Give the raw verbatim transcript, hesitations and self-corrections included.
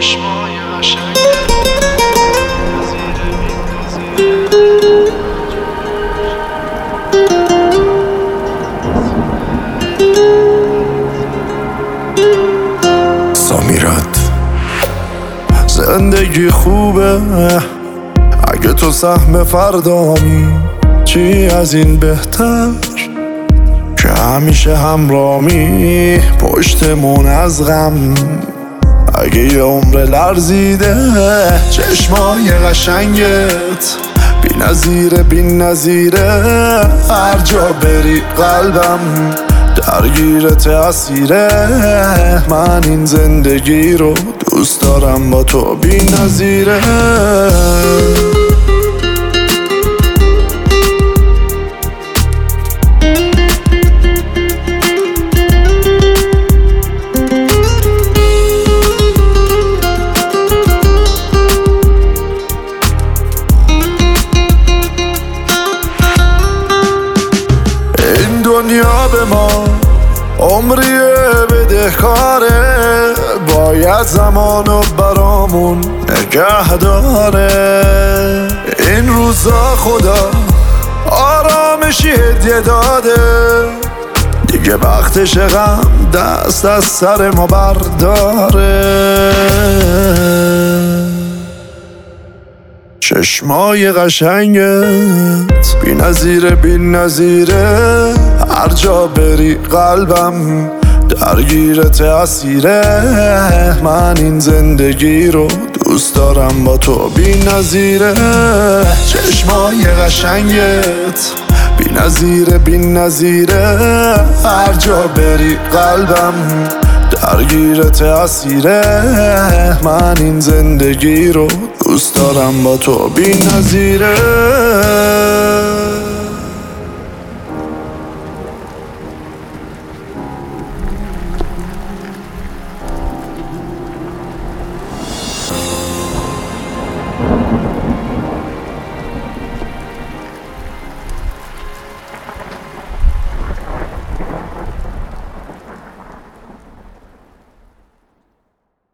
چشمای قشنگ سامیرات زندگی خوبه اگه تو سهم فردامی، چی از این بهتر که همیشه همرامی پشتمون از غم. اگه یه عمر لرزیده چشمای قشنگت بی نظیره بی نظیره، هر جا بری قلبم درگیرت اسیره. من این زندگی رو دوست دارم با تو بی نظیره. دنیا به ما عمریه بدهکاره، باید زمانو برامون نگه داره. این روزا خدا آرامشی هدیه داده، دیگه وقتش غم دست از سر ما برداره. چشمای قشنگت بی نظیره بی نظیره، هر جا بری قلبم درگیرت اسیره. من این زندگی رو دوست دارم با تو بی نظیره. چشمای قشنگت بی نظیره بی نظیره، هر جا بری قلبم درگیرت اسیره. من این زندگی رو دوست دارم با تو بی نظیره.